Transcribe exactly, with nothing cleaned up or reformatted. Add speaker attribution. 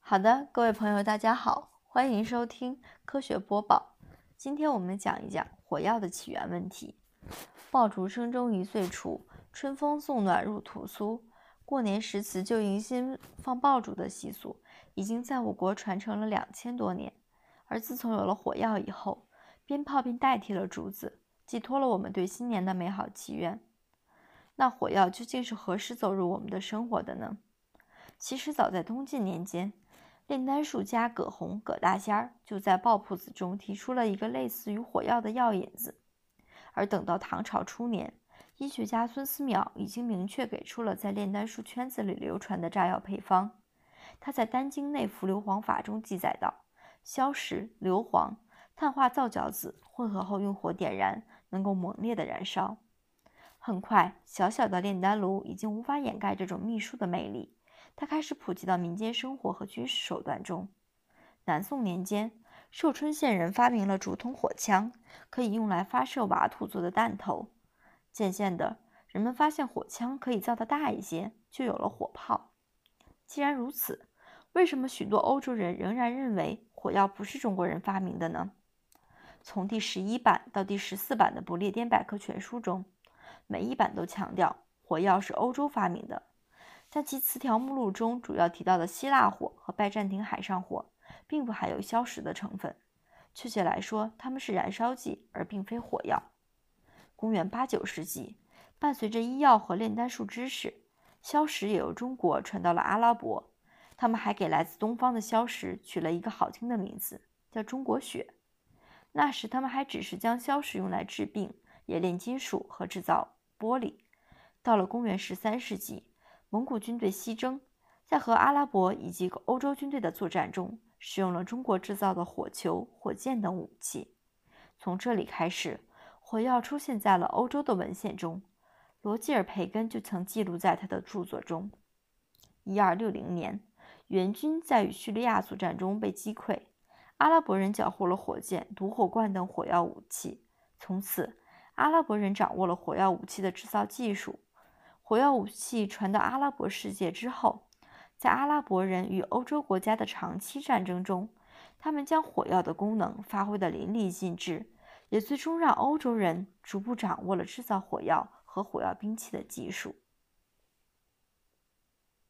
Speaker 1: 好的，各位朋友，大家好，欢迎收听科学播报。今天我们讲一讲火药的起源问题。爆竹声中一岁除，春风送暖入屠苏。过年时辞旧迎新放爆竹的习俗，已经在我国传承了两千多年。而自从有了火药以后，鞭炮便代替了竹子，寄托了我们对新年的美好祈愿。那火药究竟是何时走入我们的生活的呢？其实早在东晋年间，炼丹术家葛洪、葛大仙儿就在《爆谱子》中提出了一个类似于火药的药引子。而等到唐朝初年，医学家孙思邈已经明确给出了在炼丹术圈子里流传的炸药配方。他在《丹经内服硫磺法》中记载道：硝石、硫磺、碳化皂角子混合后用火点燃，能够猛烈的燃烧。很快，小小的炼丹炉已经无法掩盖这种秘术的魅力。它开始普及到民间生活和军事手段中。南宋年间，寿春县人发明了竹筒火枪，可以用来发射瓦土做的弹头。渐渐的，人们发现火枪可以造得大一些，就有了火炮。既然如此，为什么许多欧洲人仍然认为火药不是中国人发明的呢？从第十一版到第十四版的不列颠百科全书中，每一版都强调火药是欧洲发明的。但其词条目录中主要提到的希腊火和拜占庭海上火，并不含有硝石的成分。确切来说，它们是燃烧剂，而并非火药。公元八九世纪，伴随着医药和炼丹术知识，硝石也由中国传到了阿拉伯。他们还给来自东方的硝石取了一个好听的名字，叫中国血。那时他们还只是将硝石用来治病、冶炼金属和制造玻璃。到了公元十三世纪，蒙古军队西征，在和阿拉伯以及欧洲军队的作战中，使用了中国制造的火球、火箭等武器。从这里开始，火药出现在了欧洲的文献中。罗基尔·培根就曾记录在他的著作中。一二六零年，援军在与叙利亚作战中被击溃，阿拉伯人缴获了火箭、毒火罐等火药武器。从此，阿拉伯人掌握了火药武器的制造技术。火药武器传到阿拉伯世界之后，在阿拉伯人与欧洲国家的长期战争中，他们将火药的功能发挥得淋漓尽致，也最终让欧洲人逐步掌握了制造火药和火药兵器的技术。